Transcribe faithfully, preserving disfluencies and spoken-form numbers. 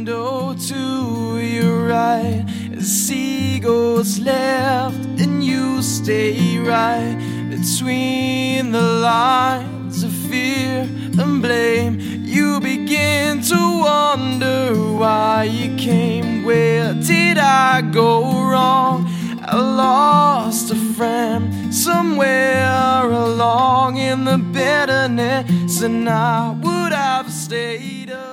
window to your right, as seagulls left and you stay right between the lines of fear and blame. You begin to wonder why you came. Where did I go wrong? I lost a friend somewhere along in the bitterness, and I would have stayed up.